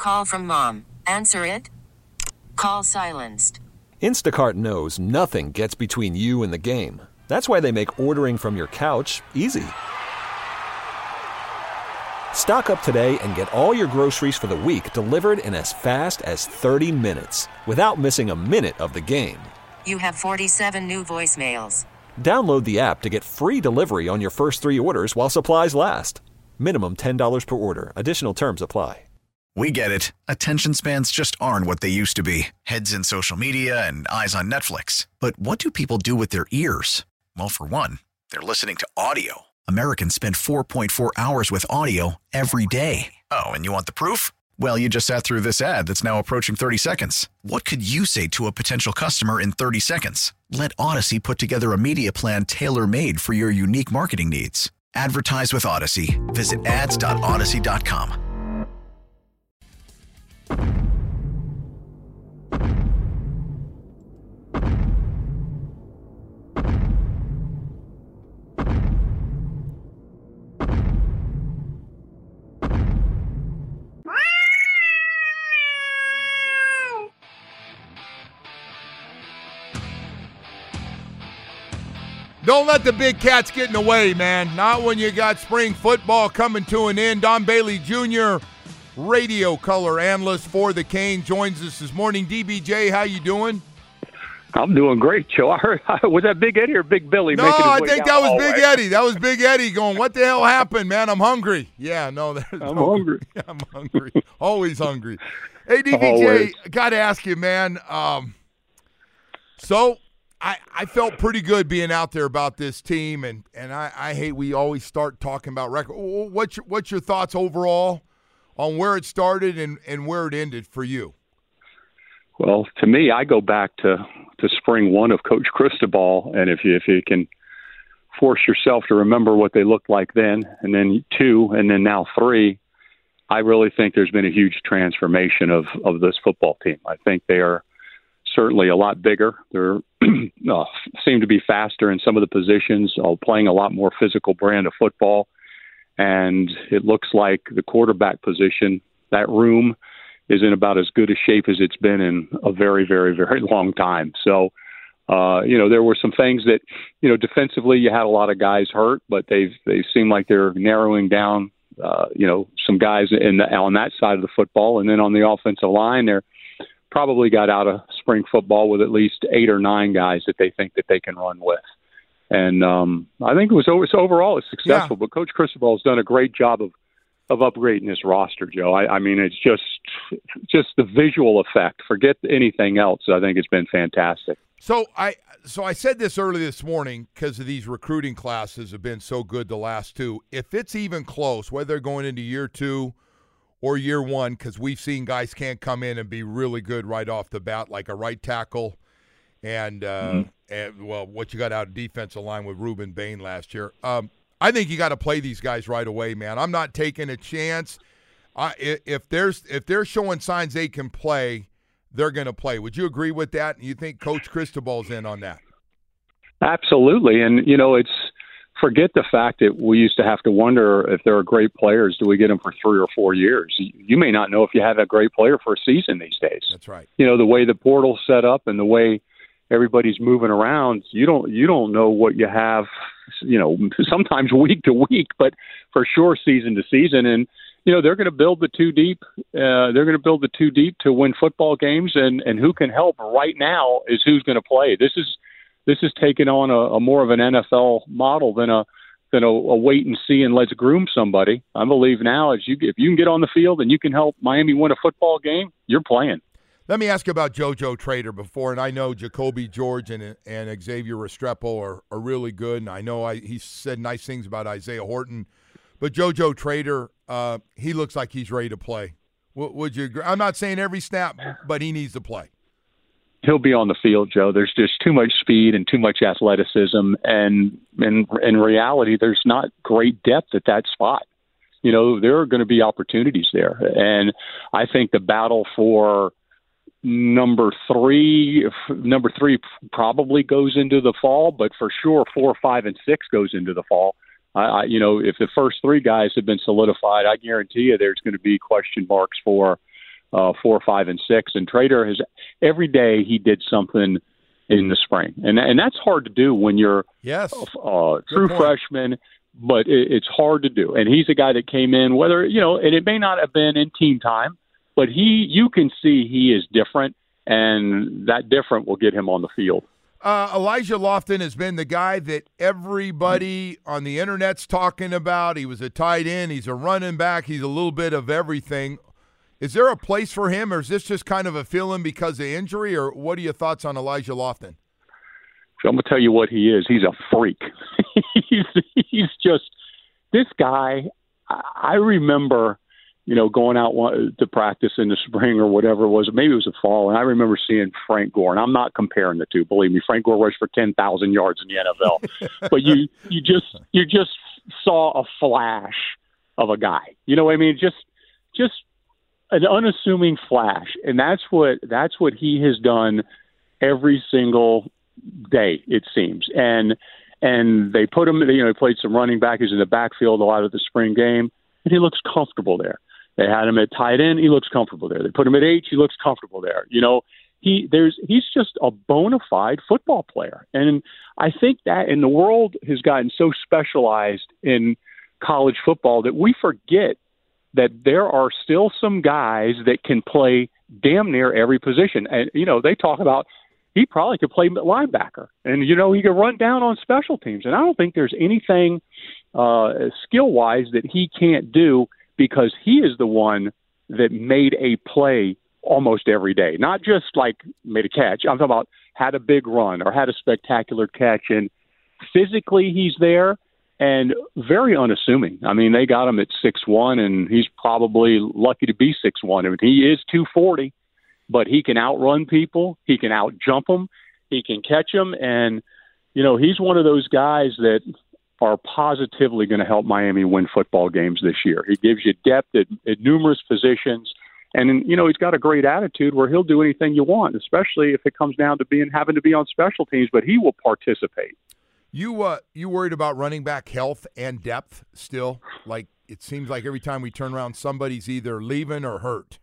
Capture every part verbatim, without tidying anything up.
Call from mom. Answer it. Call silenced. Instacart knows nothing gets between you and the game. That's why they make ordering from your couch easy. Stock up today and get all your groceries for the week delivered in as fast as thirty minutes without missing a minute of the game. You have forty-seven new voicemails. Download the app to get free delivery on your first three orders while supplies last. Minimum ten dollars per order. Additional terms apply. We get it. Attention spans just aren't what they used to be. Heads in social media and eyes on Netflix. But what do people do with their ears? Well, for one, they're listening to audio. Americans spend four point four hours with audio every day. Oh, and you want the proof? Well, you just sat through this ad that's now approaching thirty seconds. What could you say to a potential customer in thirty seconds? Let Odyssey put together a media plan tailor-made for your unique marketing needs. Advertise with Odyssey. Visit ads dot odyssey dot com. Don't let the big cats get in the way, man. Not when you got spring football coming to an end. Don Bailey Junior, radio color analyst for the Cane, joins us this morning. D B J, how you doing? I'm doing great, Joe. I heard, was that Big Eddie or Big Billy? No, making his I way think down that was the Big hallway? Eddie. That was Big Eddie going, what the hell happened, man? I'm hungry. Yeah, no. there's I'm no, hungry. I'm hungry. Always hungry. Hey, D B J, Always. got to ask you, man. Um, so I, I felt pretty good being out there about this team, and, and I, I hate we always start talking about record. What's your, what's your thoughts overall on where it started and, and where it ended for you? Well, to me, I go back to, to spring one of Coach Cristobal, and if you if you can force yourself to remember what they looked like then, and then two, and then now three, I really think there's been a huge transformation of, of this football team. I think they are certainly a lot bigger. They're uh, seem to be faster in some of the positions, uh, playing a lot more physical brand of football. And it looks like the quarterback position, that room, is in about as good a shape as it's been in a very, very, very long time. So, uh, you know, there were some things that, you know, defensively you had a lot of guys hurt, but they've they seem like they're narrowing down, uh, you know, some guys in the, on that side of the football. And then on the offensive line, they're probably got out of spring football with at least eight or nine guys that they think that they can run with. And um, I think it was, it was overall it's successful, Yeah. but Coach Cristobal has done a great job of, of upgrading this roster, Joe. I, I mean, it's just just the visual effect. Forget anything else. I think it's been fantastic. So I so I said this early this morning because of these recruiting classes have been so good the last two. If it's even close, whether they're going into year two or year one, because we've seen guys can't come in and be really good right off the bat, like a right tackle and, uh, Mm-hmm. and well, what you got out of defensive line with Reuben Bain last year. Um, I think you got to play these guys right away, man. I'm not taking a chance. Uh, if there's if they're showing signs they can play, they're going to play. Would you agree with that? And you think Coach Cristobal's in on that? Absolutely. And, you know, it's forget the fact that we used to have to wonder if there are great players, do we get them for three or four years? You may not know if you have a great player for a season these days. That's right. You know, the way the portal's set up and the way everybody's moving around, you don't you don't know what you have, you know, sometimes week to week, but for sure season to season. And, you know, they're going to build the two deep. Uh, they're going to build the two deep to win football games. And, and who can help right now is who's going to play. This is this is taking on a, a more of an N F L model than a than a, a wait and see and let's groom somebody. I believe now is you if you can get on the field and you can help Miami win a football game, you're playing. Let me ask you about JoJo Trader before, and I know Jacoby George and and Xavier Restrepo are, are really good, and I know I, he said nice things about Isaiah Horton, but JoJo Trader, uh, he looks like he's ready to play. W- would you agree? I'm not saying every snap, but he needs to play. He'll be on the field, Joe. There's just too much speed and too much athleticism, and in, in reality, there's not great depth at that spot. You know, there are going to be opportunities there, and I think the battle for Number three, number three probably goes into the fall, but for sure four, five, and six goes into the fall. I, I, you know, if the first three guys have been solidified, I guarantee you there's going to be question marks for uh, four, five, and six. And Trader has every day he did something in the spring, and and that's hard to do when you're yes uh, true freshman. But it, it's hard to do. And he's a guy that came in, whether you know, and it may not have been in team time, but he you can see he is different, and that different will get him on the field. Uh, Elijah Lofton has been the guy that everybody on the internet's talking about. He was a tight end. He's a running back. He's a little bit of everything. Is there a place for him, or is this just kind of a fill-in because of injury, or what are your thoughts on Elijah Lofton? So I'm going to tell you what he is. He's a freak. he's, he's just – this guy, I remember – you know, going out to practice in the spring or whatever it was, maybe it was the fall, and I remember seeing Frank Gore, and I'm not comparing the two, believe me. Frank Gore rushed for ten thousand yards in the N F L, but you you just you just saw a flash of a guy. You know what I mean? Just just an unassuming flash, and that's what that's what he has done every single day, it seems. And and they put him, you know, he played some running back. He's in the backfield a lot of the spring game, and he looks comfortable there. They had him at tight end. He looks comfortable there. They put him at H. He looks comfortable there. You know, he there's he's just a bona fide football player. And I think that in the world has gotten so specialized in college football that we forget that there are still some guys that can play damn near every position. And, you know, they talk about he probably could play linebacker. And, you know, he could run down on special teams. And I don't think there's anything uh, skill-wise that he can't do, because he is the one that made a play almost every day. Not just like made a catch. I'm talking about had a big run or had a spectacular catch. And physically he's there and very unassuming. I mean, they got him at six one, and he's probably lucky to be six one. I mean, he is two forty, but he can outrun people. He can outjump them. He can catch them. And, you know, he's one of those guys that – are positively going to help Miami win football games this year. He gives you depth at, at numerous positions, and you know he's got a great attitude where he'll do anything you want, especially if it comes down to being having to be on special teams. But he will participate. You uh, you worried about running back health and depth still? Like it seems like every time we turn around, somebody's either leaving or hurt.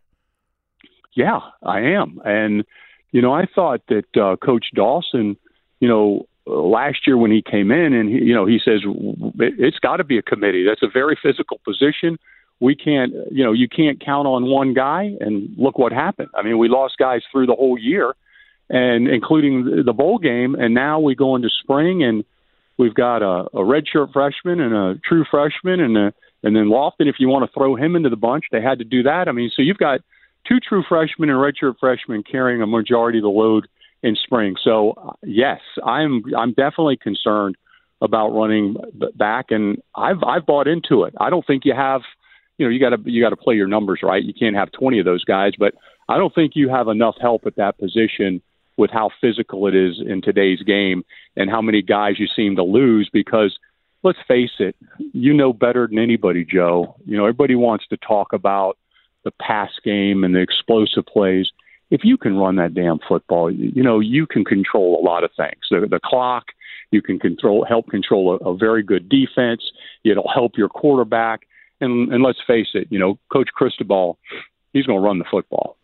Yeah, I am, and you know I thought that uh, Coach Dawson, you know. last year when he came in and, he, you know, he says it's got to be a committee. That's a very physical position. We can't, you know, you can't count on one guy. And look what happened. I mean, we lost guys through the whole year, and including the bowl game. And now we go into spring and we've got a, a redshirt freshman and a true freshman and a, and then Lofton, if you want to throw him into the bunch, they had to do that. I mean, so you've got two true freshmen and redshirt freshmen carrying a majority of the load in spring. So yes, I'm I'm definitely concerned about running back, and I've I've bought into it. I don't think you have, you know, you got to you got to play your numbers right. You can't have twenty of those guys, but I don't think you have enough help at that position with how physical it is in today's game and how many guys you seem to lose. Because let's face it, you know better than anybody, Joe. You know, everybody wants to talk about the pass game and the explosive plays. If you can run that damn football, you know, you can control a lot of things. The, the clock, you can control, help control a, a very good defense. It'll help your quarterback. And, and let's face it, you know, Coach Cristobal, he's going to run the football.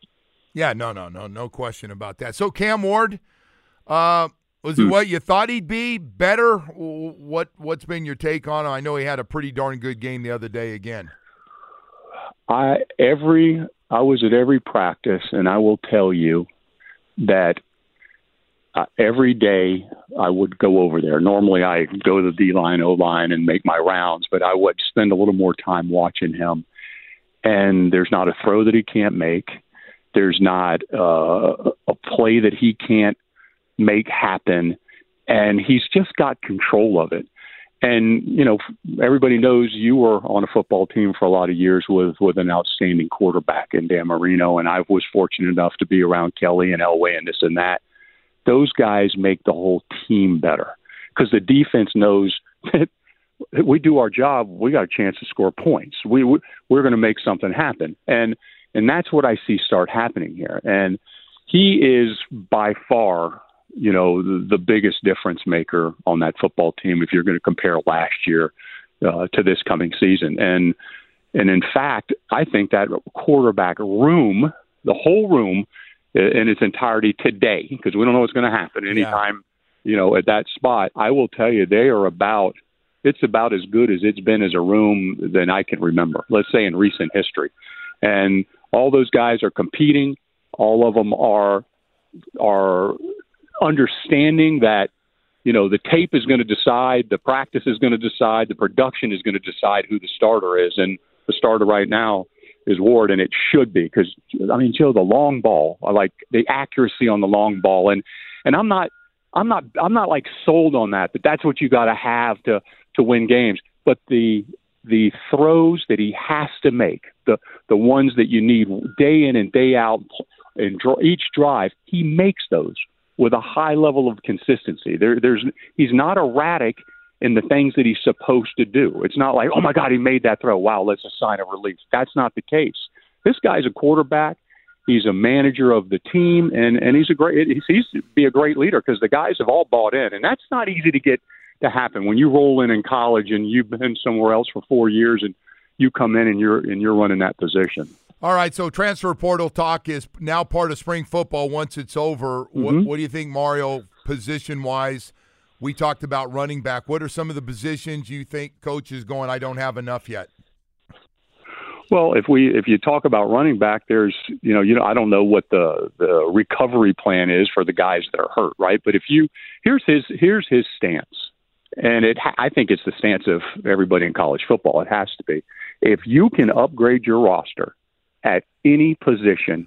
Yeah, no, no, no, no question about that. So Cam Ward, uh, was he hmm. what you thought he'd be? Better? What, what's been your take on him? I know he had a pretty darn good game the other day again. I every I was at every practice, and I will tell you that uh, every day I would go over there. Normally I go to the D-line, O-line, and make my rounds, but I would spend a little more time watching him. And there's not a throw that he can't make. There's not uh, a play that he can't make happen, and he's just got control of it. And, you know, everybody knows you were on a football team for a lot of years with, with an outstanding quarterback in Dan Marino, and I was fortunate enough to be around Kelly and Elway and this and that. Those guys make the whole team better because the defense knows that we do our job, we got a chance to score points. We, we, we're going to make something happen. And and that's what I see start happening here. And he is by far – you know, the, the biggest difference maker on that football team if you're going to compare last year uh, to this coming season. And, And in fact, I think that quarterback room, the whole room in its entirety today, because we don't know what's going to happen anytime, yeah. you know, at that spot, I will tell you they are about, it's about as good as it's been as a room than I can remember, let's say in recent history. And all those guys are competing. All of them are, are understanding that, you know, the tape is going to decide, the practice is going to decide, the production is going to decide who the starter is. And the starter right now is Ward, and it should be because, I mean, Joe, the long ball, I like the accuracy on the long ball. And, and I'm not, I'm not, I'm not like sold on that, but that's what you got to have to, to win games. But the, the throws that he has to make, the, the ones that you need day in and day out and each drive, he makes those with a high level of consistency. There, there's, he's not erratic in the things that he's supposed to do. It's not like, oh my God, he made that throw. Wow, let's a sign of relief. That's not the case. This guy's a quarterback. He's a manager of the team, and, and he's a great. He's, he's to be a great leader because the guys have all bought in, and that's not easy to get to happen when you roll in in college and you've been somewhere else for four years and you come in and you're and you're running that position. All right, so transfer portal talk is now part of spring football once it's over. Mm-hmm. What, what do you think, Mario, position-wise? We talked about running back. What are some of the positions you think Coach is going, I don't have enough yet? Well, if we if you talk about running back, there's, you know, you know, I don't know what the, the recovery plan is for the guys that are hurt, right? But if you here's his here's his stance, and it I think it's the stance of everybody in college football. It has to be. If you can upgrade your roster at any position,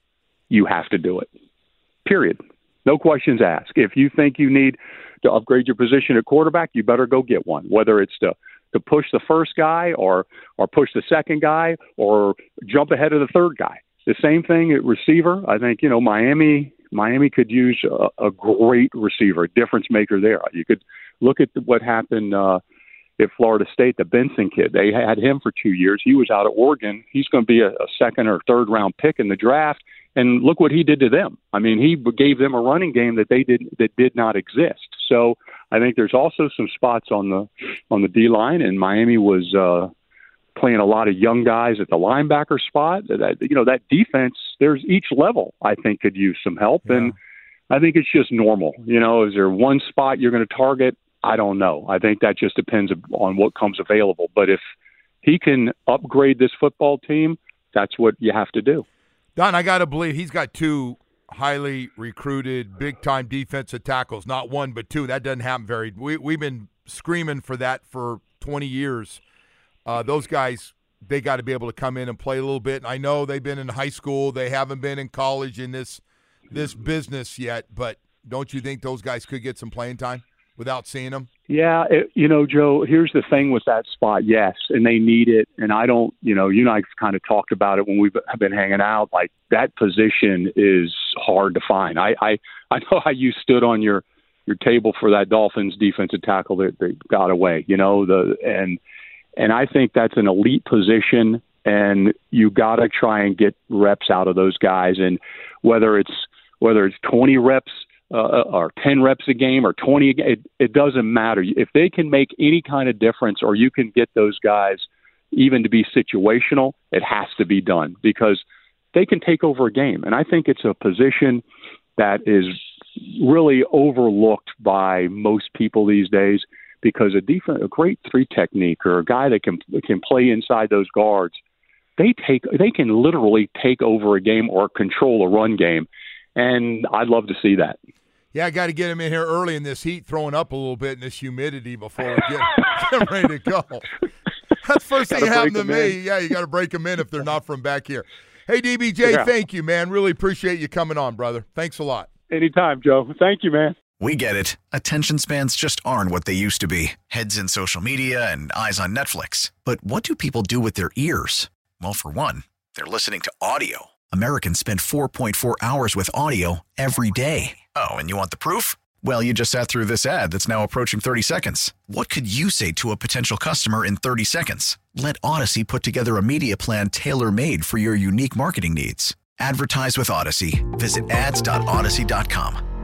you have to do it. Period. No questions asked. If you think you need to upgrade your position at quarterback, you better go get one, whether it's to to push the first guy or or push the second guy or jump ahead of the third guy. The same thing at receiver. I think, you know, Miami Miami could use a, a great receiver, a difference maker there. You could look at what happened uh, at Florida State, the Benson kid. They had him for two years. He was out at Oregon. He's going to be a, a second or third round pick in the draft. And look what he did to them. I mean, he gave them a running game that they did that did not exist. So I think there's also some spots on the on the D line, and Miami was uh, playing a lot of young guys at the linebacker spot. That, you know, that defense, there's each level I think could use some help, yeah. And I think it's just normal. You know, is there one spot you're going to target? I don't know. I think that just depends on what comes available. But if he can upgrade this football team, that's what you have to do. Don, I got to believe he's got two highly recruited, big-time defensive tackles. Not one, but two. That doesn't happen very we, – we've been screaming for that for twenty years. Uh, those guys, they got to be able to come in and play a little bit. And I know they've been in high school. They haven't been in college in this this business yet. But don't you think those guys could get some playing time without seeing them? Yeah, it, you know, Joe, here's the thing with that spot, yes, and they need it. And I don't, you know, you and I kind of talked about it when we've been hanging out. Like, that position is hard to find. I I, I know how you stood on your, your table for that Dolphins defensive tackle that, that got away, you know, the and and I think that's an elite position, and you got to try and get reps out of those guys. And whether it's whether it's twenty reps, Uh, or ten reps a game or twenty, it, it doesn't matter. If they can make any kind of difference, or you can get those guys even to be situational, it has to be done because they can take over a game. And I think it's a position that is really overlooked by most people these days because a defense, a great three technique or a guy that can can play inside those guards, they take they can literally take over a game or control a run game. And I'd love to see that. Yeah, I got to get him in here early in this heat, throwing up a little bit in this humidity before we get, get ready to go. That's the first thing that happened to me. In. Yeah, you got to break them in if they're not from back here. Hey, D B J, yeah. Thank you, man. Really appreciate you coming on, brother. Thanks a lot. Anytime, Joe. Thank you, man. We get it. Attention spans just aren't what they used to be. Heads in social media and eyes on Netflix. But what do people do with their ears? Well, for one, they're listening to audio. Americans spend four point four hours with audio every day. Oh, and you want the proof? Well, you just sat through this ad that's now approaching thirty seconds. What could you say to a potential customer in thirty seconds? Let Odyssey put together a media plan tailor-made for your unique marketing needs. Advertise with Odyssey. Visit ads dot odyssey dot com.